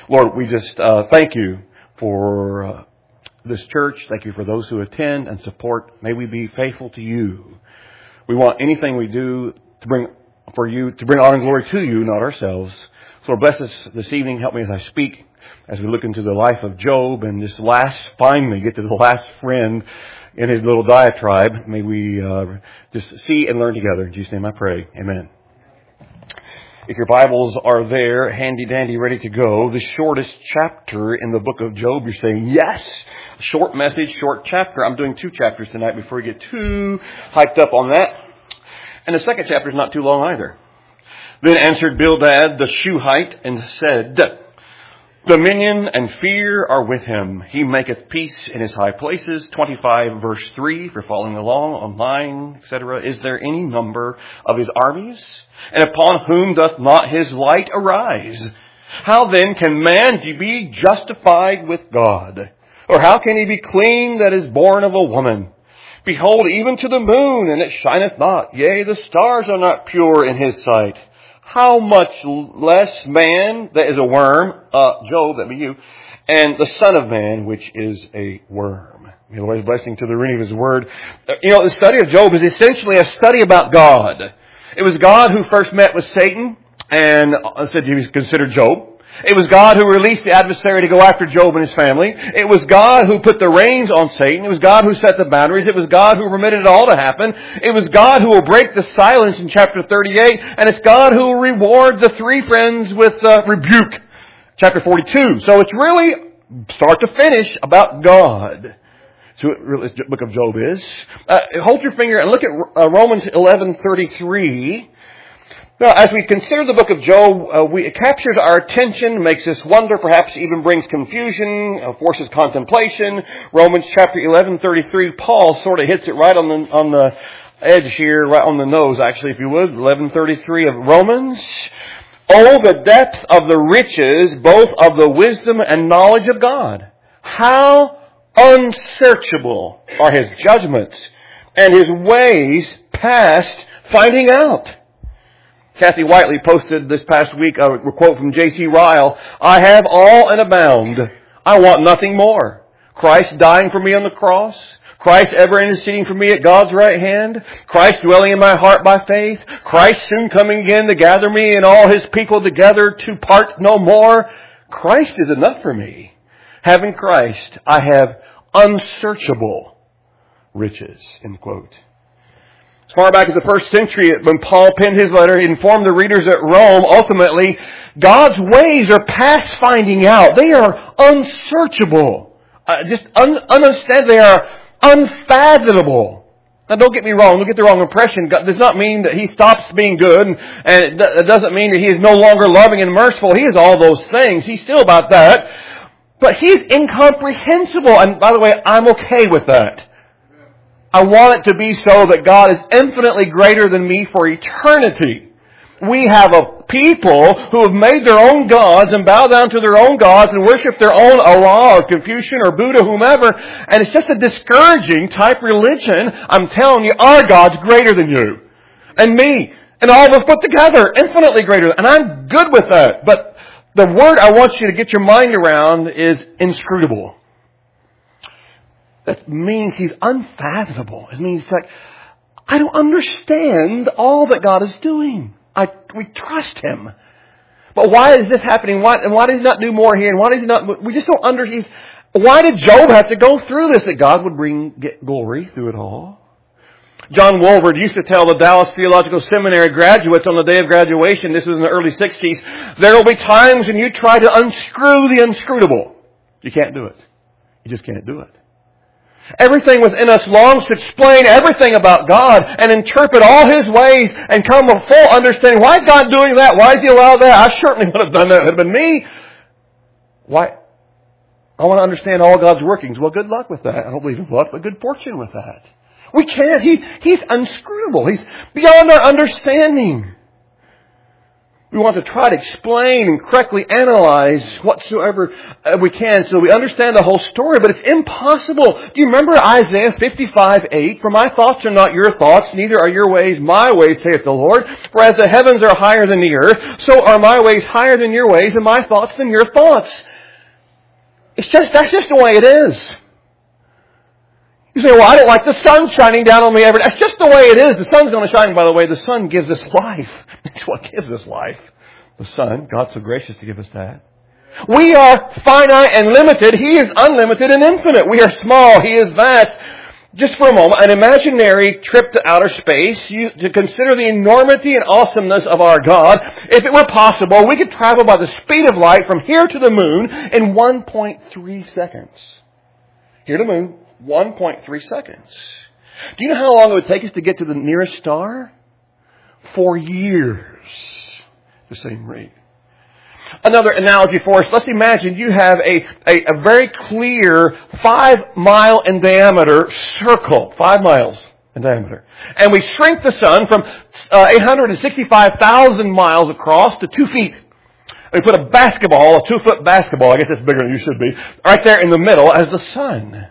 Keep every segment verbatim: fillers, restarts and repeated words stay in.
Lord, we just uh, thank you for uh, this church. Thank you for those who attend and support. May we be faithful to you. We want anything we do to bring for you, to bring honor and glory to you, not ourselves. So Lord, bless us this evening. Help me as I speak, as we look into the life of Job and this last, finally get to the last friend in his little diatribe. May we uh, just see and learn together. In Jesus' name I pray. Amen. If your Bibles are there, handy-dandy, ready to go, the shortest chapter in the book of Job, you're saying, yes! Short message, short chapter. I'm doing two chapters tonight before we get too hyped up on that. And the second chapter is not too long either. Then answered Bildad the Shuhite and said, Dominion and fear are with him. He maketh peace in his high places. twenty-five verse three, if you're following along online, et cetera. Is there any number of his armies? And upon whom doth not his light arise? How then can man be justified with God? Or how can he be clean that is born of a woman? Behold, even to the moon, and it shineth not. Yea, the stars are not pure in his sight. How much less man that is a worm, uh, Job, that be you, and the Son of Man, which is a worm. May the Lord's blessing to the reading of His Word. You know, the study of Job is essentially a study about God. It was God who first met with Satan and said he was considered Job. It was God who released the adversary to go after Job and his family. It was God who put the reins on Satan. It was God who set the boundaries. It was God who permitted it all to happen. It was God who will break the silence in chapter thirty-eight. And it's God who will reward the three friends with uh, rebuke. Chapter forty-two. So it's really start to finish about God. So it really, the book of Job is. Uh, hold your finger and look at uh, Romans eleven thirty-three. Now, as we consider the book of Job, uh, we, it captures our attention, makes us wonder, perhaps even brings confusion, uh, forces contemplation. Romans chapter eleven thirty-three, Paul sort of hits it right on the on the edge here, right on the nose, actually, if you would. eleven thirty-three of Romans. Oh, the depth of the riches, both of the wisdom and knowledge of God. How unsearchable are His judgments, and His ways past finding out. Kathy Whiteley posted this past week a quote from J C Ryle. I have all and abound. I want nothing more. Christ dying for me on the cross. Christ ever interceding for me at God's right hand. Christ dwelling in my heart by faith. Christ soon coming again to gather me and all His people together to part no more. Christ is enough for me. Having Christ, I have unsearchable riches. End quote. As far back as the first century, when Paul penned his letter, he informed the readers at Rome, ultimately, God's ways are past finding out. They are unsearchable. Uh, just un- understand, they are unfathomable. Now, don't get me wrong. Don't get the wrong impression. God does not mean that He stops being good, and, and it, d- it doesn't mean that He is no longer loving and merciful. He is all those things. He's still about that. But He's incomprehensible. And by the way, I'm okay with that. I want it to be so that God is infinitely greater than me for eternity. We have a people who have made their own gods and bow down to their own gods and worship their own Allah or Confucian or Buddha, whomever. And it's just a discouraging type religion. I'm telling you, our God's greater than you and me and all of us put together, infinitely greater. And I'm good with that. But the word I want you to get your mind around is inscrutable. That means He's unfathomable. It means like, I don't understand all that God is doing. I, we trust Him. But why is this happening? Why, and why does He not do more here? And why does He not, we just don't understand. Why did Job have to go through this? That God would bring get glory through it all? John Wolford used to tell the Dallas Theological Seminary graduates on the day of graduation, this was in the early sixties, there will be times when you try to unscrew the unscrutable. You can't do it. You just can't do it. Everything within us longs to explain everything about God and interpret all His ways and come to full understanding. Why is God doing that? Why does He allow that? I certainly would have done that. It would have been me. Why? I want to understand all God's workings. Well, good luck with that. I don't believe in luck, but good fortune with that. We can't. He, he's unscrutable. He's beyond our understanding. We want to try to explain and correctly analyze whatsoever we can so we understand the whole story, but it's impossible. Do you remember Isaiah fifty-five eight? For my thoughts are not your thoughts, neither are your ways my ways, saith the Lord. For as the heavens are higher than the earth, so are my ways higher than your ways, and my thoughts than your thoughts. It's just, that's just the way it is. You say, well, I don't like the sun shining down on me every day. That's just the way it is. The sun's going to shine, by the way. The sun gives us life. That's what gives us life. The sun. God's so gracious to give us that. We are finite and limited. He is unlimited and infinite. We are small. He is vast. Just for a moment, an imaginary trip to outer space, you, to consider the enormity and awesomeness of our God. If it were possible, we could travel by the speed of light from here to the moon in one point three seconds. Here to the moon. one point three seconds. Do you know how long it would take us to get to the nearest star? Four years. The same rate. Another analogy for us. Let's imagine you have a, a, a very clear five mile in diameter circle. Five miles in diameter. And we shrink the sun from uh, eight hundred sixty-five thousand miles across to two feet. We put a basketball, a two foot basketball, I guess that's bigger than you should be, right there in the middle as the sun.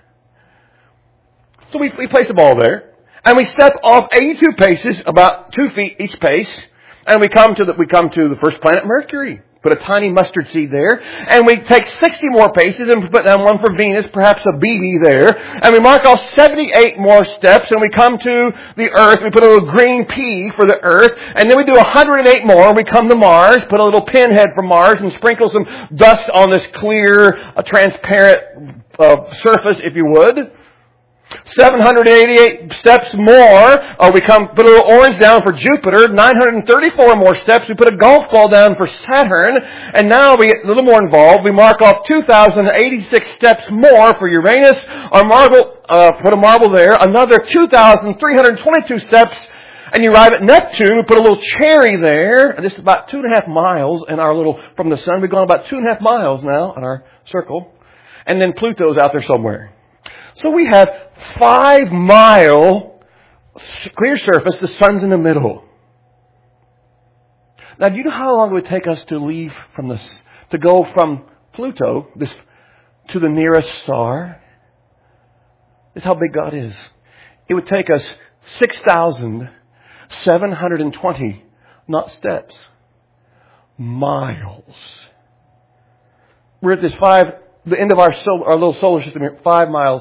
So we, we place the ball there, and we step off eighty-two paces, about two feet each pace, and we come to the we come to the first planet, Mercury. Put a tiny mustard seed there, and we take sixty more paces and put down one for Venus, perhaps a B B there, and we mark off seventy-eight more steps, and we come to the Earth. We put a little green P for the Earth, and then we do one hundred eight more, and we come to Mars, put a little pinhead for Mars, and sprinkle some dust on this clear, uh, transparent uh, surface, if you would. seven hundred eighty-eight steps more. Uh, we come put a little orange down for Jupiter. nine hundred thirty-four more steps. We put a golf ball down for Saturn. And now we get a little more involved. We mark off two thousand eighty-six steps more for Uranus. Our marble, uh, put a marble there. Another two thousand three hundred twenty-two steps. And you arrive at Neptune. We put a little cherry there. And this is about two and a half miles in our little, from the sun. We've gone about two and a half miles now in our circle. And then Pluto's out there somewhere. So we have five mile clear surface. The sun's in the middle. Now, do you know how long it would take us to leave from this, to go from Pluto this to the nearest star? This is how big God is. It would take us six thousand seven hundred twenty, not steps, miles. We're at this five, the end of our, sol, our little solar system here, five miles.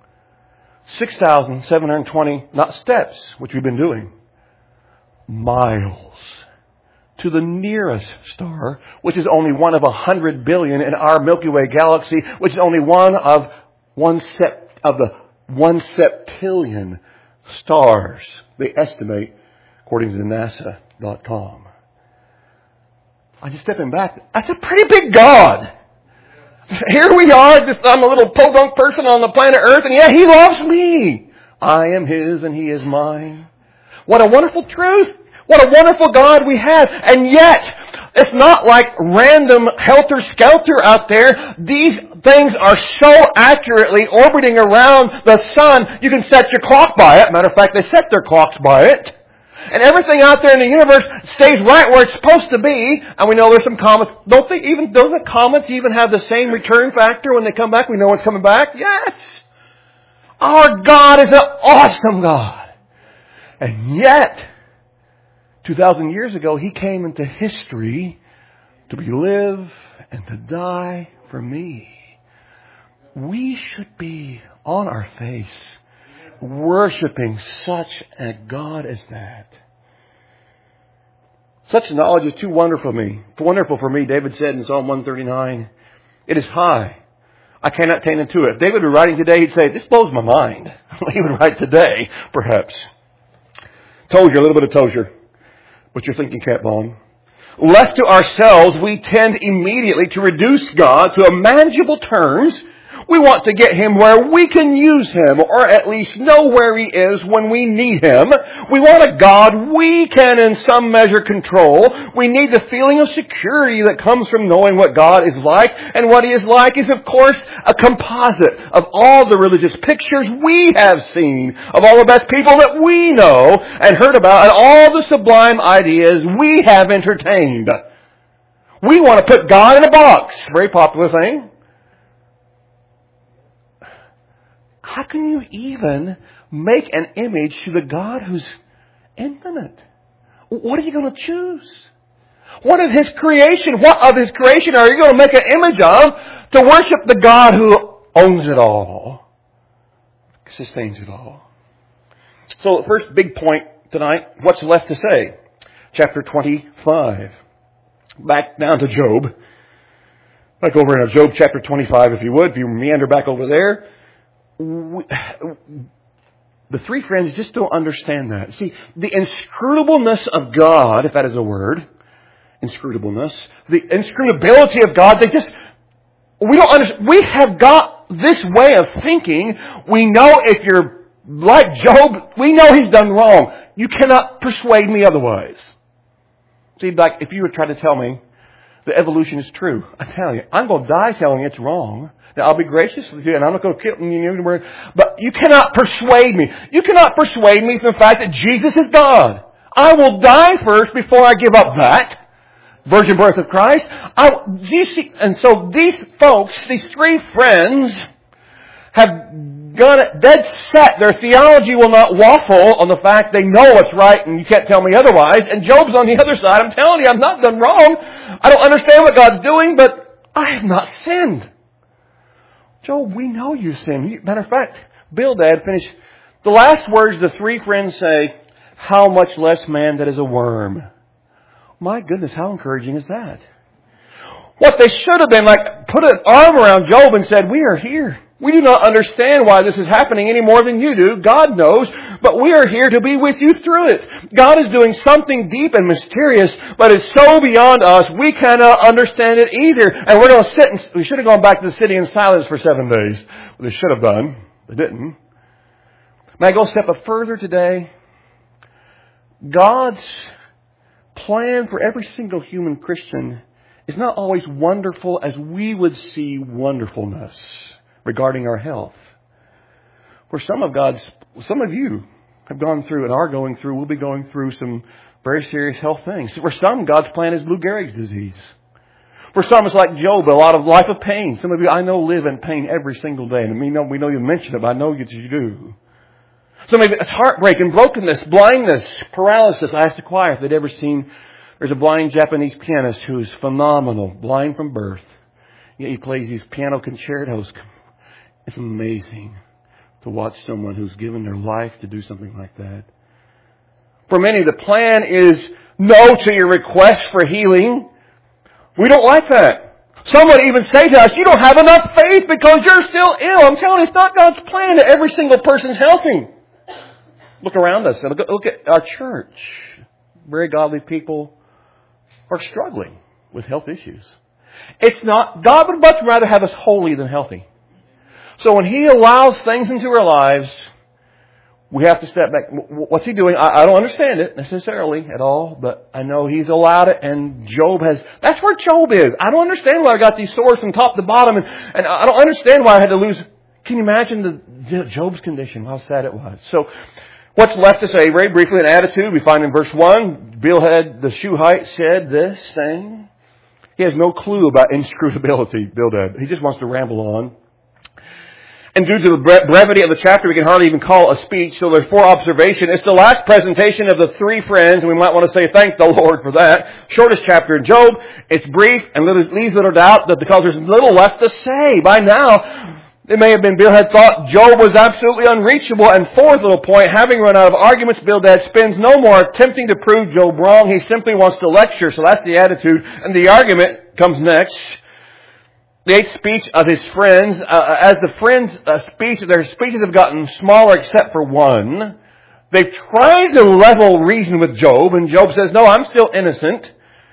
six thousand seven hundred twenty, not steps, which we've been doing, miles to the nearest star, which is only one of a hundred billion in our Milky Way galaxy, which is only one of one sept of the one septillion stars they estimate, according to NASA dot com. I'm just stepping back. That's a pretty big God. Here we are, just, I'm a little podunk person on the planet Earth, and yeah, He loves me. I am His and He is mine. What a wonderful truth. What a wonderful God we have. And yet, it's not like random helter-skelter out there. These things are so accurately orbiting around the sun, you can set your clock by it. Matter of fact, they set their clocks by it. And everything out there in the universe stays right where it's supposed to be. And we know there's some comets. Don't they even, don't the comets even have the same return factor when they come back? We know it's coming back. Yes. Our God is an awesome God. And yet, two thousand years ago, He came into history to be live and to die for me. We should be on our face worshiping such a God as that. Such knowledge is too wonderful for me. Wonderful for me, David said in Psalm one thirty-nine. It is high. I cannot attain unto it. If David were writing today, he'd say, this blows my mind. He would write today, perhaps. Tozier, a little bit of Tozier. What's your thinking cap on? Left to ourselves, we tend immediately to reduce God to manageable terms We want to get Him where we can use Him, or at least know where He is when we need Him. We want a God we can in some measure control. We need the feeling of security that comes from knowing what God is like. And what He is like is, of course, a composite of all the religious pictures we have seen, of all the best people that we know and heard about, and all the sublime ideas we have entertained. We want to put God in a box. Very popular thing. How can you even make an image to the God who's infinite? What are you going to choose? What of His creation? What of His creation are you going to make an image of to worship the God who owns it all, sustains it all? So the first big point tonight, what's left to say? Chapter twenty-five. Back down to Job. Back over in Job chapter twenty-five, if you would. If you meander back over there. We, the three friends just don't understand that. See, the inscrutableness of God, if that is a word, inscrutableness, the inscrutability of God, they just, we don't understand. We have got this way of thinking. We know if you're like Job, we know he's done wrong. You cannot persuade me otherwise. See, like if you were trying to tell me that evolution is true, I tell you, I'm going to die telling you it's wrong. Now, I'll be gracious with you, and I'm not going to kill you. But you cannot persuade me. You cannot persuade me from the fact that Jesus is God. I will die first before I give up that virgin birth of Christ. I, do you see? And so these folks, these three friends, have got it dead set. Their theology will not waffle on the fact they know what's right and you can't tell me otherwise. And Job's on the other side. I'm telling you, I've not done wrong. I don't understand what God's doing, but I have not sinned. Job, we know you sinned. Matter of fact, Bildad finished. The last words the three friends say, how much less man that is a worm. My goodness, how encouraging is that? What they should have been like, put an arm around Job and said, we are here. We do not understand why this is happening any more than you do. God knows, but we are here to be with you through it. God is doing something deep and mysterious, but it's so beyond us, we cannot understand it either. And we're going to sit and, we should have gone back to the city in silence for seven days. Well, they should have done. They didn't. May I go a step up further today? God's plan for every single human Christian is not always wonderful as we would see wonderfulness regarding our health. For some of God's, some of you have gone through and are going through, will be going through some very serious health things. For some, God's plan is Lou Gehrig's disease. For some, it's like Job, a lot of life of pain. Some of you, I know, live in pain every single day. And we know, we know you mention it, but I know that you do. Some of you, it's heartbreak and brokenness, blindness, paralysis. I asked the choir if they'd ever seen, there's a blind Japanese pianist who is phenomenal, blind from birth. Yet he plays these piano concertos. It's amazing to watch someone who's given their life to do something like that. For many, the plan is no to your request for healing. We don't like that. Some would even say to us, you don't have enough faith because you're still ill. I'm telling you, it's not God's plan that every single person's healthy. Look around us. Look at our church. Very godly people are struggling with health issues. It's not, God would much rather have us holy than healthy. So when He allows things into our lives, we have to step back. What's He doing? I, I don't understand it necessarily at all, but I know He's allowed it, and Job has, that's where Job is. I don't understand why I got these sores from top to bottom, and, and I don't understand why I had to lose. Can you imagine the, Job's condition, how sad it was? So what's left to say, very briefly, an attitude we find in verse one. Bildad the Shuhite said this, saying, he has no clue about inscrutability, Bildad. He just wants to ramble on. And due to the brevity of the chapter, we can hardly even call a speech. So there's four observations. It's the last presentation of the three friends, and we might want to say thank the Lord for that. Shortest chapter in Job. It's brief and leaves little doubt that because there's little left to say. By now, it may have been Bildad thought Job was absolutely unreachable. And fourth little point, having run out of arguments, Bildad spends no more attempting to prove Job wrong. He simply wants to lecture. So that's the attitude. And the argument comes next. The eighth speech of his friends, uh, as the friends' uh, speech, their speeches have gotten smaller except for one. They've tried to level reason with Job, and Job says, no, I'm still innocent.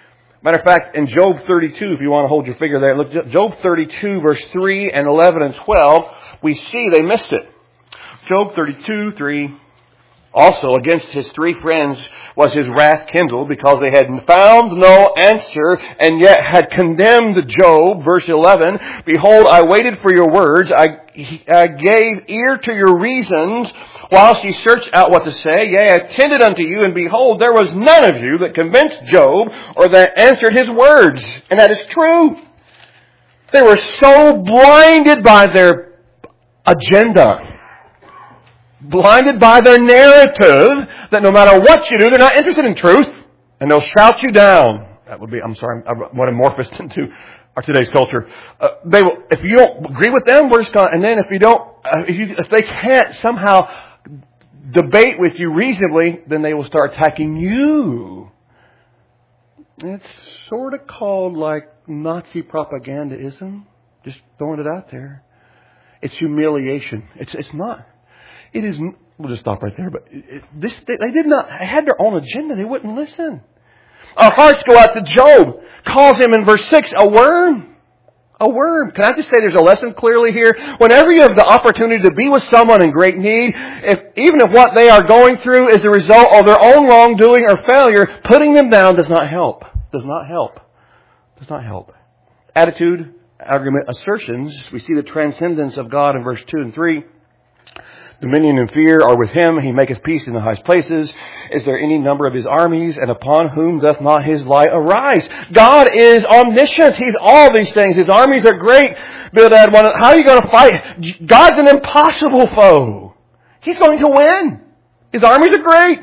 Matter of fact, in Job thirty-two, if you want to hold your finger there, look, Job thirty-two, verse three and eleven and twelve, we see they missed it. Job thirty-two, three. Also, against his three friends was his wrath kindled, because they had found no answer, and yet had condemned Job. Verse eleven, behold, I waited for your words. I, I gave ear to your reasons, whilst ye searched out what to say. Yea, I attended unto you, and behold, there was none of you that convinced Job, or that answered his words. And that is true. They were so blinded by their agenda, blinded by their narrative, that no matter what you do, they're not interested in truth, and they'll shout you down. That would be, I'm sorry, I want to morph this into our today's culture. Uh, they will, if you don't agree with them, we're just going to, and then if you don't, uh, if, you, if they can't somehow debate with you reasonably, then they will start attacking you. It's sort of called like Nazi propagandaism, just throwing it out there. It's humiliation. It's it's not. It is. We'll just stop right there. But it, this, they, they did not. They had their own agenda. They wouldn't listen. Our hearts go out to Job. Calls him in verse six a worm. A worm. Can I just say there's a lesson clearly here? Whenever you have the opportunity to be with someone in great need, if even if what they are going through is the result of their own wrongdoing or failure, putting them down does not help. Does not help. Does not help. Attitude, argument, assertions. We see the transcendence of God in verse two and three. Dominion and fear are with him. He maketh peace in the highest places. Is there any number of his armies? And upon whom doth not his light arise? God is omniscient. He's all these things. His armies are great. Bildad, how are you going to fight? God's an impossible foe. He's going to win. His armies are great.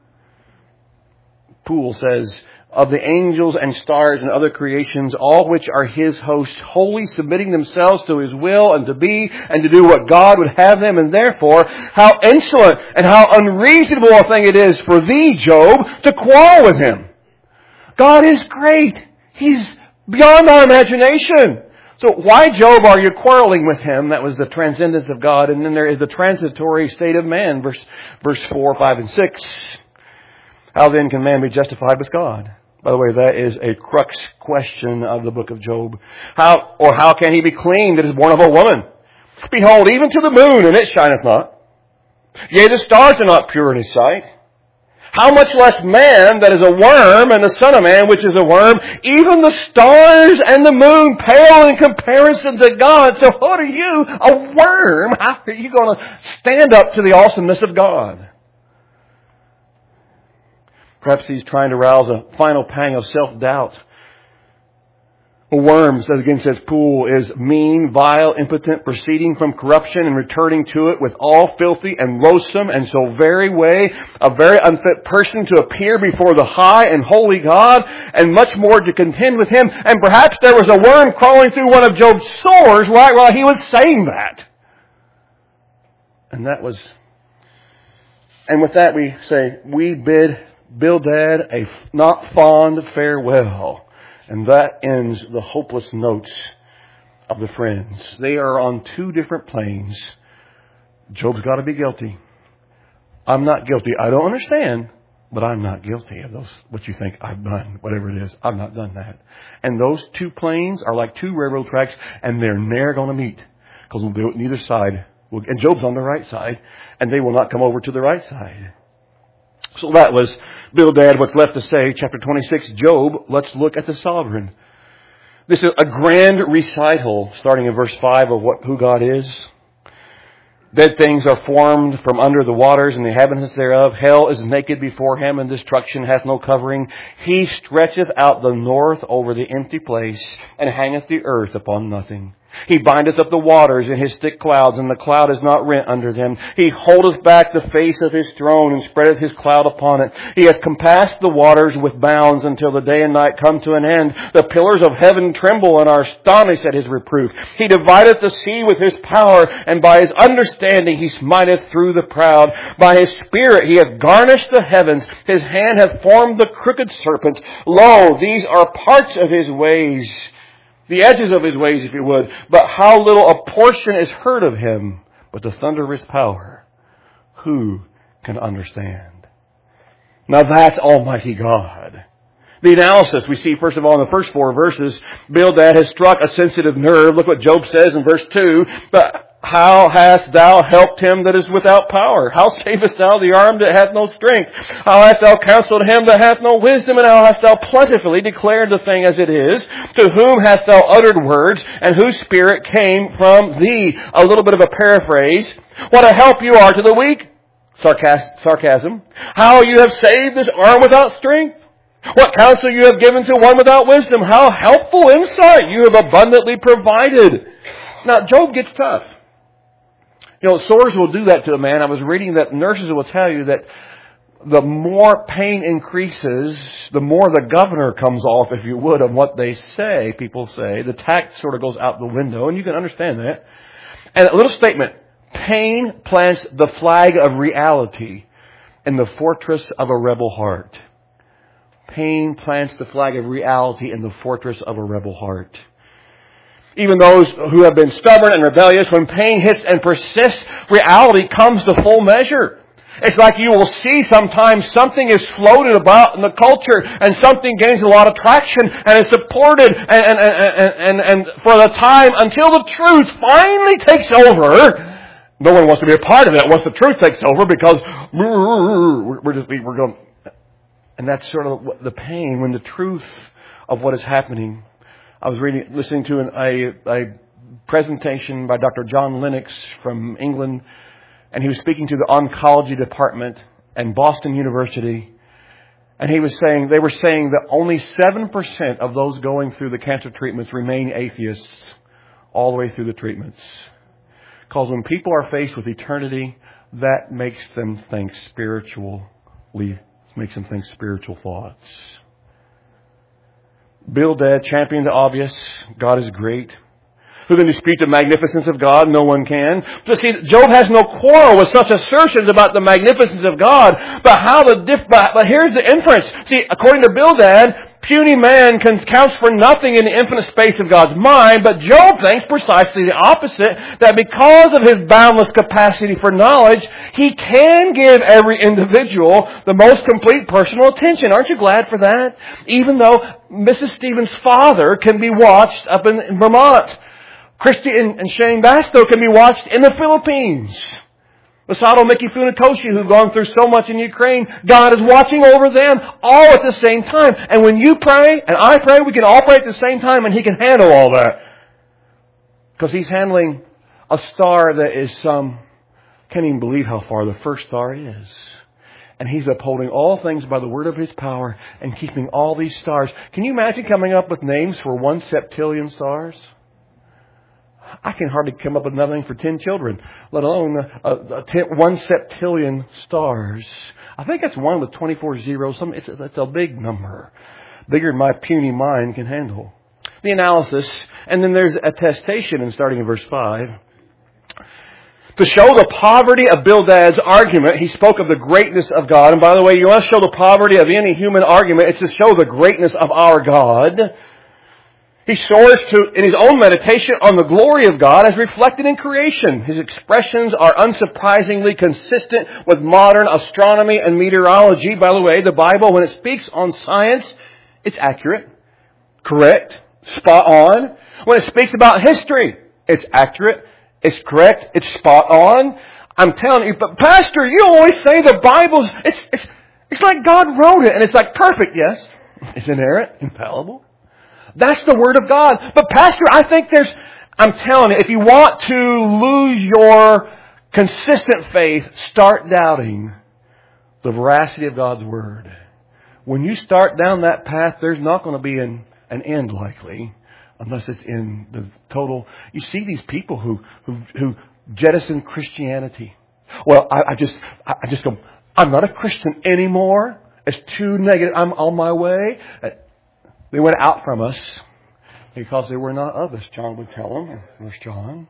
Poole says, of the angels and stars and other creations, all which are his hosts, wholly submitting themselves to his will and to be and to do what God would have them. And therefore, how insolent and how unreasonable a thing it is for thee, Job, to quarrel with him. God is great. He's beyond our imagination. So why, Job, are you quarreling with him? That was the transcendence of God. And then there is the transitory state of man, verse, verse four, five, and six. How then can man be justified with God? By the way, that is a crux question of the book of Job. How, or how can he be clean that is born of a woman? Behold, even to the moon, and it shineth not. Yea, the stars are not pure in his sight. How much less man that is a worm, and the son of man which is a worm? Even the stars and the moon pale in comparison to God. So what are you, a worm? How are you going to stand up to the awesomeness of God? Perhaps he's trying to rouse a final pang of self-doubt. A worm, as again says Poole, is mean, vile, impotent, proceeding from corruption and returning to it with all filthy and loathsome and so very way, a very unfit person to appear before the high and holy God, and much more to contend with him. And perhaps there was a worm crawling through one of Job's sores right while he was saying that. And that was, and with that we say, we bid Bildad a not fond farewell. And that ends the hopeless notes of the friends. They are on two different planes. Job's got to be guilty. I'm not guilty. I don't understand, but I'm not guilty of those, what you think I've done, whatever it is. I've not done that. And those two planes are like two railroad tracks, and they're never going to meet, because neither side will, and Job's on the right side, and they will not come over to the right side. So that was Bildad, what's left to say. Chapter twenty-six, Job. Let's look at the sovereign. This is a grand recital, starting in verse five, of what who God is. Dead things are formed from under the waters, and the inhabitants thereof. Hell is naked before him, and destruction hath no covering. He stretcheth out the north over the empty place, and hangeth the earth upon nothing. He bindeth up the waters in his thick clouds, and the cloud is not rent under them. He holdeth back the face of his throne, and spreadeth his cloud upon it. He hath compassed the waters with bounds until the day and night come to an end. The pillars of heaven tremble and are astonished at his reproof. He divideth the sea with his power, and by his understanding he smiteth through the proud. By his spirit he hath garnished the heavens. His hand hath formed the crooked serpent. Lo, these are parts of his ways, the edges of his ways, if you would. But how little a portion is heard of him, but the thunder of his power, who can understand? Now that's Almighty God. The analysis we see, first of all, in the first four verses, Bildad has struck a sensitive nerve. Look what Job says in verse two. But how hast thou helped him that is without power? How savest thou the arm that hath no strength? How hast thou counseled him that hath no wisdom? And how hast thou plentifully declared the thing as it is? To whom hast thou uttered words, and whose spirit came from thee? A little bit of a paraphrase. What a help you are to the weak. Sarcas- sarcasm. How you have saved this arm without strength. What counsel you have given to one without wisdom. How helpful insight you have abundantly provided. Now, Job gets tough. You know, sores will do that to a man. I was reading that nurses will tell you that the more pain increases, the more the governor comes off, if you would, of what they say, people say. The tact sort of goes out the window, and you can understand that. And a little statement. Pain plants the flag of reality in the fortress of a rebel heart. Pain plants the flag of reality in the fortress of a rebel heart. Even those who have been stubborn and rebellious, when pain hits and persists, reality comes to full measure. It's like you will see sometimes something is floated about in the culture and something gains a lot of traction and is supported and, and, and, and, and for the time until the truth finally takes over. No one wants to be a part of that once the truth takes over because we're just, we're going. And that's sort of the pain when the truth of what is happening. I was reading, listening to an, a, a presentation by Doctor John Lennox from England, and he was speaking to the oncology department at Boston University, and he was saying, they were saying that only seven percent of those going through the cancer treatments remain atheists all the way through the treatments. Because when people are faced with eternity, that makes them think spiritually, makes them think spiritual thoughts. Bildad championed the obvious. God is great. Who can dispute the magnificence of God? No one can. So see, Job has no quarrel with such assertions about the magnificence of God. But how the diff, but, but here's the inference. See, according to Bildad, puny man can, counts for nothing in the infinite space of God's mind. But Job thinks precisely the opposite, that because of his boundless capacity for knowledge, he can give every individual the most complete personal attention. Aren't you glad for that? Even though Missus Stevens' father can be watched up in Vermont. Christy and, and Shane Basto can be watched in the Philippines. Masato Miki Funatoshi, who've gone through so much in Ukraine, God is watching over them all at the same time. And when you pray and I pray, we can all pray at the same time and He can handle all that. Because He's handling a star that is some, can't even believe how far the first star is. And He's upholding all things by the word of His power and keeping all these stars. Can you imagine coming up with names for one septillion stars? I can hardly come up with nothing for ten children, let alone a, a ten, one septillion stars. I think that's one with twenty-four zeros. Some, it's, it's a big number. Bigger than my puny mind can handle. The analysis, and then there's attestation, and starting in verse five. To show the poverty of Bildad's argument, he spoke of the greatness of God. And by the way, you want to show the poverty of any human argument, it's to show the greatness of our God. He soars to, in his own meditation on the glory of God as reflected in creation. His expressions are unsurprisingly consistent with modern astronomy and meteorology. By the way, the Bible, when it speaks on science, it's accurate, correct, spot on. When it speaks about history, it's accurate, it's correct, it's spot on. I'm telling you, but Pastor, you always say the Bible's, it's, it's, it's like God wrote it, and it's like perfect, yes. It's inerrant, infallible. That's the Word of God. But Pastor, I think there's, I'm telling you, if you want to lose your consistent faith, start doubting the veracity of God's Word. When you start down that path, there's not going to be an, an end likely, unless it's in the total. You see these people who, who, who jettison Christianity. Well, I, I just, I just go, I'm not a Christian anymore. It's too negative. I'm on my way. They went out from us because they were not of us, John would tell them. First John.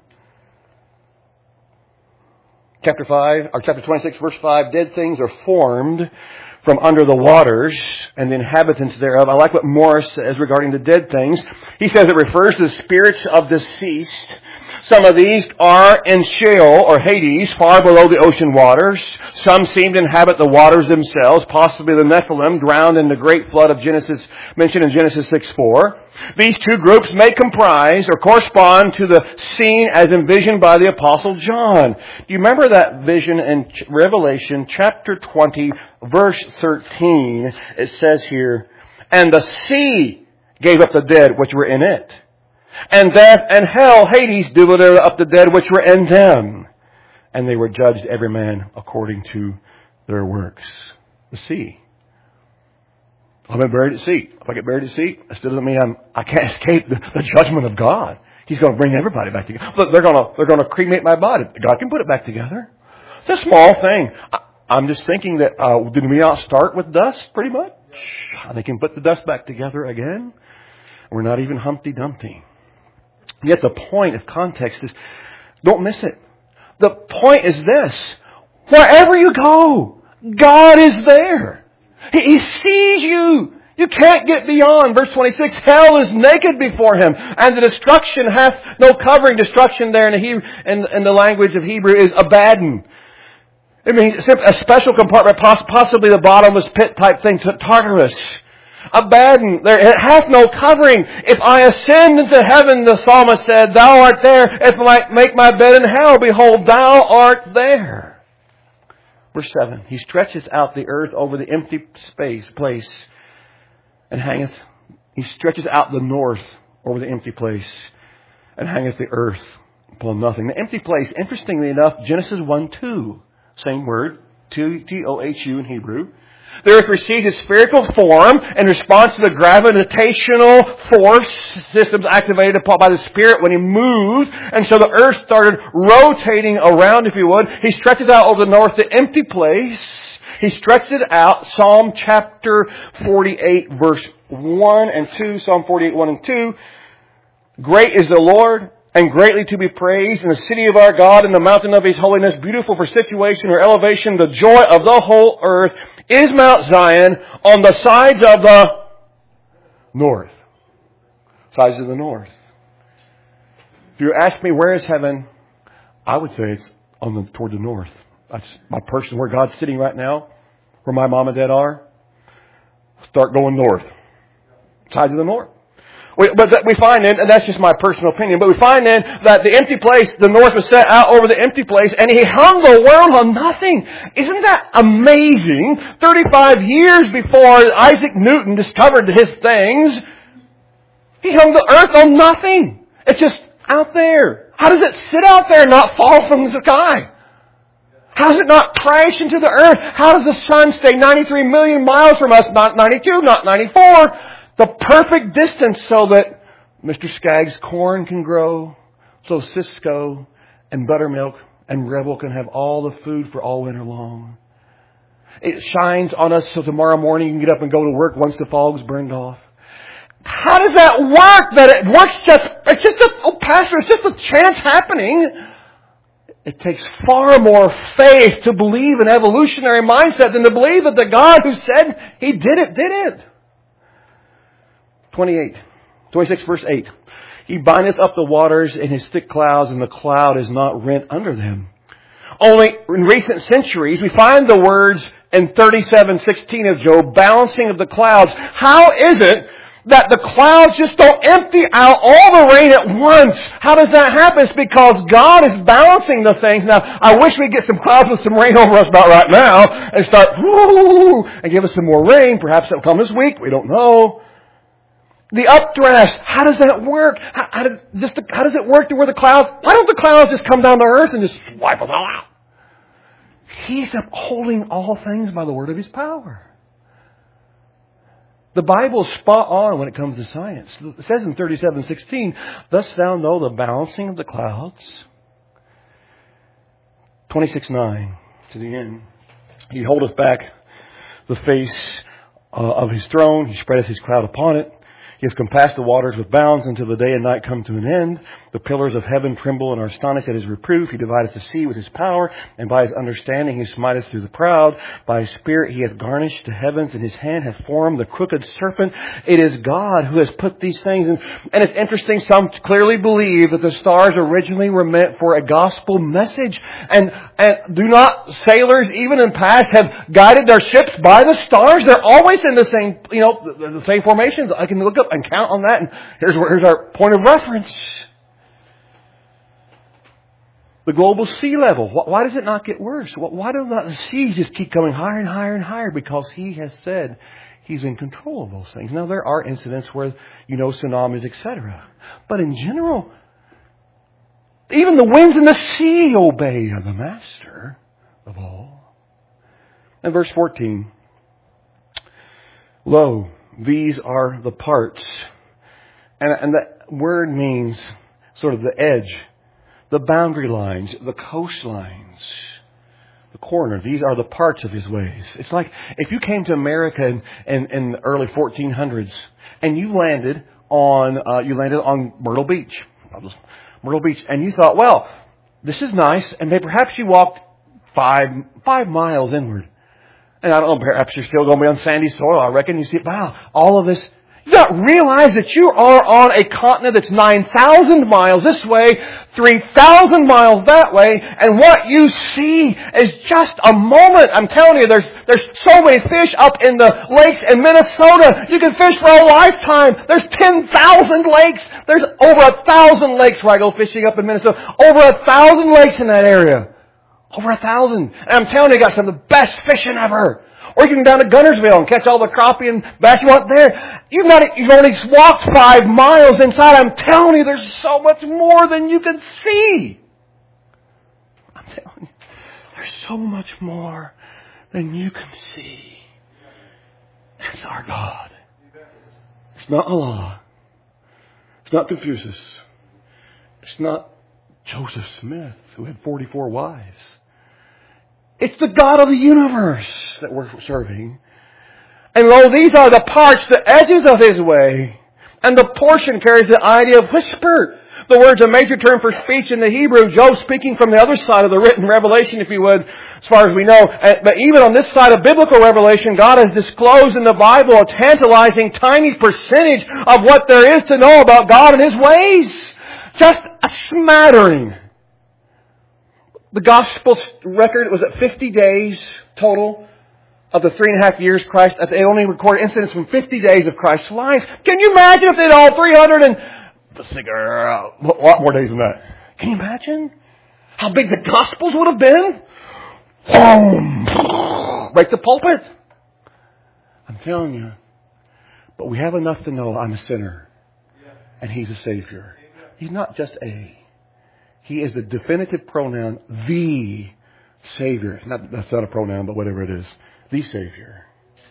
Chapter five, or chapter twenty-six, verse five, dead things are formed from under the waters and the inhabitants thereof. I like what Morris says regarding the dead things. He says it refers to the spirits of deceased. Some of these are in Sheol or Hades, far below the ocean waters. Some seem to inhabit the waters themselves, possibly the Nephilim, drowned in the great flood of Genesis, mentioned in Genesis six four. These two groups may comprise or correspond to the scene as envisioned by the Apostle John. Do you remember that vision in Revelation chapter twenty, verse thirteen? It says here, "And the sea gave up the dead which were in it. And death and hell, Hades, delivered up the dead which were in them. And they were judged every man according to their works." The sea. I've been buried at sea. If I get buried at sea, that still doesn't mean I'm, I can't escape the, the judgment of God. He's going to bring everybody back together. Look, they're going to, they're going to cremate my body. God can put it back together. It's a small thing. I, I'm just thinking that, uh, did we not start with dust pretty much? They can put the dust back together again. We're not even Humpty Dumpty. Yet the point of context is, don't miss it. The point is this: wherever you go, God is there. He, he sees you. You can't get beyond. Verse twenty-six, hell is naked before Him, and the destruction hath no covering. Destruction there in the, Hebrew, in, in the language of Hebrew is Abaddon. It means a special compartment, possibly the bottomless pit type thing, Tartarus. Abaddon, there it hath no covering. If I ascend into heaven, the psalmist said, Thou art there. If I make my bed in hell, behold, Thou art there. Verse seven, He stretches out the earth over the empty space, place, and hangeth. He stretches out the north over the empty place, and hangeth the earth upon nothing. The empty place, interestingly enough, Genesis one two, same word, T O H U in Hebrew. The earth received its spherical form in response to the gravitational force systems activated by the Spirit when He moved. And so the earth started rotating around, if you would. He stretches out over the north, the empty place. He stretched it out. Psalm chapter forty-eight, verse one and two. Psalm forty-eight, one and two. Great is the Lord, and greatly to be praised in the city of our God, in the mountain of His holiness, beautiful for situation or elevation, the joy of the whole earth is Mount Zion on the sides of the north. Sides of the north. If you ask me where is heaven, I would say it's on the toward the north. That's my person, where God's sitting right now, where my mom and dad are. Start going north. Sides of the north. We, but that we find then, and that's just my personal opinion, but we find then that the empty place, the north was set out over the empty place, and He hung the world on nothing. Isn't that amazing? thirty-five years before Isaac Newton discovered His things, He hung the earth on nothing. It's just out there. How does it sit out there and not fall from the sky? How does it not crash into the earth? How does the sun stay ninety-three million miles from us, not ninety-two, not ninety-four? The perfect distance so that Mister Skaggs' corn can grow, so Cisco and Buttermilk and Rebel can have all the food for all winter long. It shines on us so tomorrow morning you can get up and go to work once the fog's burned off. How does that work? That it works just, it's just a, oh Pastor, it's just a chance happening. It takes far more faith to believe an evolutionary mindset than to believe that the God who said He did it, did it. twenty-eight, twenty-six verse eight. He bindeth up the waters in His thick clouds, and the cloud is not rent under them. Only in recent centuries, we find the words in thirty-seven sixteen of Job, balancing of the clouds. How is it that the clouds just don't empty out all the rain at once? How does that happen? It's because God is balancing the things. Now, I wish we'd get some clouds with some rain over us about right now and start, whoo, and give us some more rain. Perhaps it'll come this week. We don't know. The updraft, how does that work? How, how, does, just the, how does it work to where the clouds, why don't the clouds just come down to earth and just wipe us all out? He's upholding all things by the word of His power. The Bible is spot on when it comes to science. It says in thirty-seven sixteen, thus thou know the balancing of the clouds. twenty-six nine to the end. He holdeth back the face uh, of His throne. He spreadeth His cloud upon it. He has compassed the waters with bounds until the day and night come to an end. The pillars of heaven tremble and are astonished at his reproof. He divideth the sea with his power, and by his understanding he smiteth through the proud. By his spirit he hath garnished the heavens, and his hand hath formed the crooked serpent. It is God who has put these things in. And it's interesting, some clearly believe that the stars originally were meant for a gospel message. And, and do not sailors, even in past, have guided their ships by the stars? They're always in the same, you know, the, the same formations. I can look up and count on that. And here's, where, here's our point of reference. The global sea level. Why does it not get worse? Why do not the seas just keep coming higher and higher and higher? Because He has said He's in control of those things. Now, there are incidents where, you know, tsunamis, et cetera. But in general, even the winds and the sea obey the Master of all. And verse fourteen. Lo, these are the parts. And, and that word means sort of the edge, the boundary lines, the coastlines, the corner. These are the parts of His ways. It's like if you came to America in, in, in the early fourteen hundreds and you landed on uh, you landed on Myrtle Beach, Myrtle Beach, and you thought, well, this is nice, and then perhaps you walked five five miles inward. And I don't know, perhaps you're still going to be on sandy soil. I reckon you see, wow, all of this. You don't realize that you are on a continent that's nine thousand miles this way, three thousand miles that way, and what you see is just a moment. I'm telling you, there's there's so many fish up in the lakes in Minnesota. You can fish for a lifetime. There's ten thousand lakes. There's over a thousand lakes where I go fishing up in Minnesota. Over a thousand lakes in that area. Over a thousand. And I'm telling you, you got some of the best fishing ever. Or you can go down to Gunnersville and catch all the crappie and bass you want there. You've, not, you've only walked five miles inside. I'm telling you, there's so much more than you can see. I'm telling you, there's so much more than you can see. It's our God. It's not Allah. It's not Confucius. It's not Joseph Smith, who had forty-four wives. It's the God of the universe that we're serving. And lo, these are the parts, the edges of His way. And the portion carries the idea of whisper. The word's a major term for speech in the Hebrew. Job speaking from the other side of the written revelation, if you would, as far as we know. But even on this side of biblical revelation, God has disclosed in the Bible a tantalizing tiny percentage of what there is to know about God and His ways. Just a smattering. The gospel record was at fifty days total of the three and a half years Christ. They only recorded incidents from fifty days of Christ's life. Can you imagine if they had all three hundred and let's think, a lot more days than that? Can you imagine how big the gospels would have been? Boom! Break the pulpit. I'm telling you. But we have enough to know I'm a sinner, and He's a Savior. He's not just a. He is the definitive pronoun, the Savior. Not, that's not a pronoun, but whatever it is. The Savior.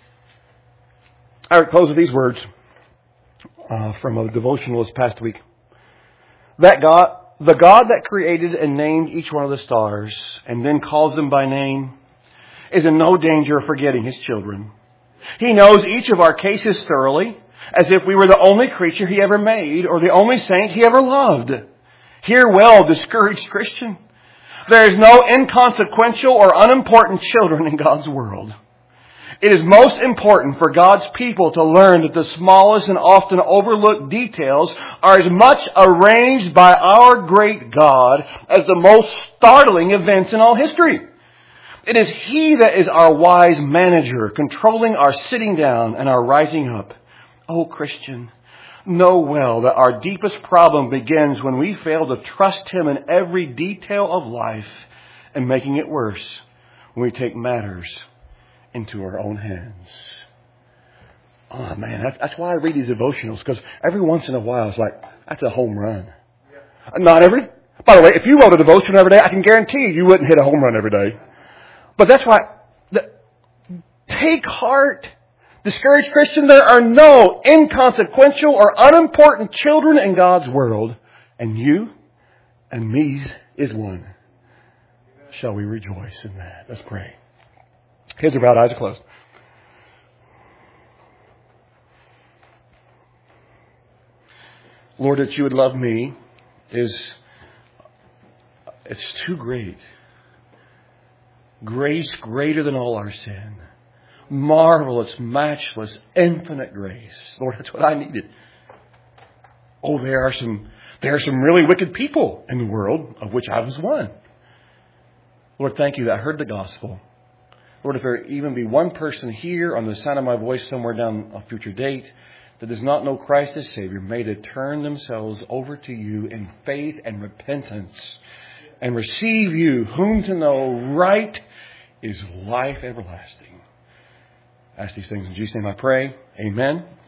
I would close with these words uh, from a devotional this past week. That God, the God that created and named each one of the stars and then calls them by name is in no danger of forgetting His children. He knows each of our cases thoroughly, as if we were the only creature He ever made or the only saint He ever loved. Hear well, discouraged Christian. There is no inconsequential or unimportant children in God's world. It is most important for God's people to learn that the smallest and often overlooked details are as much arranged by our great God as the most startling events in all history. It is He that is our wise manager, controlling our sitting down and our rising up. Oh, Christian, know well that our deepest problem begins when we fail to trust Him in every detail of life, and making it worse when we take matters into our own hands. Oh man, that's, that's why I read these devotionals, because every once in a while it's like, that's a home run. Not every, by the way, if you wrote a devotion every day, I can guarantee you, you wouldn't hit a home run every day. But that's why, the, take heart. Discouraged Christian, there are no inconsequential or unimportant children in God's world. And you and me is one. Shall we rejoice in that? Let's pray. Heads are bowed, eyes are closed. Lord, that you would love me is, it's too great. Grace greater than all our sin. Marvelous, matchless, infinite grace. Lord, that's what I needed. Oh, there are some, there are some really wicked people in the world, of which I was one. Lord, thank you that I heard the gospel. Lord, if there even be one person here on the sound of my voice somewhere down a future date that does not know Christ as Savior, may they turn themselves over to you in faith and repentance and receive you, whom to know right is life everlasting. I ask these things in Jesus' name I pray. Amen.